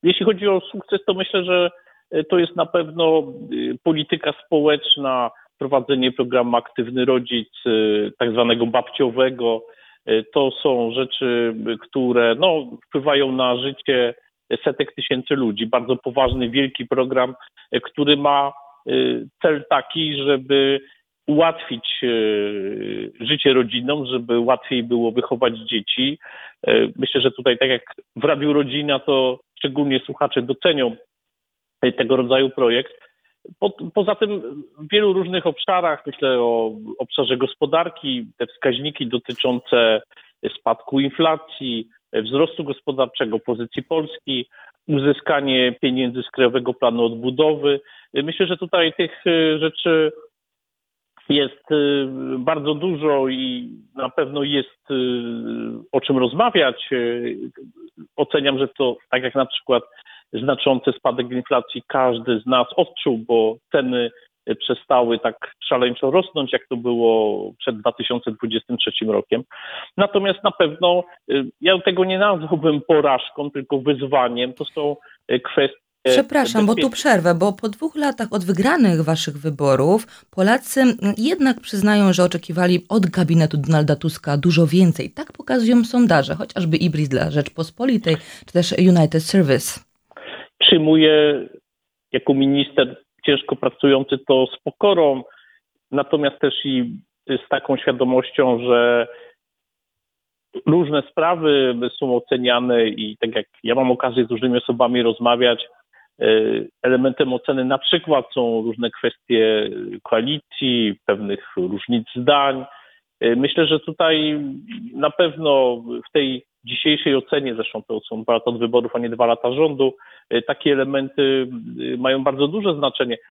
Jeśli chodzi o sukces, to myślę, że to jest na pewno polityka społeczna, prowadzenie programu Aktywny Rodzic, tak zwanego babciowego. To są rzeczy, które wpływają na życie setek tysięcy ludzi. Bardzo poważny, wielki program, który ma cel taki, żeby ułatwić życie rodzinom, żeby łatwiej było wychować dzieci. Myślę, że tutaj, tak jak w Radiu Rodzina, to szczególnie słuchacze docenią tego rodzaju projekt. Poza tym w wielu różnych obszarach, myślę o obszarze gospodarki, te wskaźniki dotyczące spadku inflacji, wzrostu gospodarczego, pozycji Polski, uzyskanie pieniędzy z Krajowego Planu Odbudowy. Myślę, że tutaj tych rzeczy jest bardzo dużo i na pewno jest o czym rozmawiać. Oceniam, że to tak jak na przykład znaczący spadek inflacji każdy z nas odczuł, bo ceny przestały tak szaleńczo rosnąć, jak to było przed 2023 rokiem. Natomiast na pewno ja tego nie nazwałbym porażką, tylko wyzwaniem. To są kwestie. Przepraszam, bo tu przerwę, bo po 2 latach od wygranych waszych wyborów Polacy jednak przyznają, że oczekiwali od gabinetu Donalda Tuska dużo więcej. Tak pokazują sondaże, chociażby Ibris dla Rzeczpospolitej, czy też United Service. Przyjmuję jako minister ciężko pracujący to z pokorą, natomiast też i z taką świadomością, że różne sprawy są oceniane i tak jak ja mam okazję z różnymi osobami rozmawiać, elementem oceny na przykład są różne kwestie koalicji, pewnych różnic zdań. Myślę, że tutaj na pewno w tej dzisiejszej ocenie, zresztą to są 2 lata od wyborów, a nie 2 lata rządu, takie elementy mają bardzo duże znaczenie.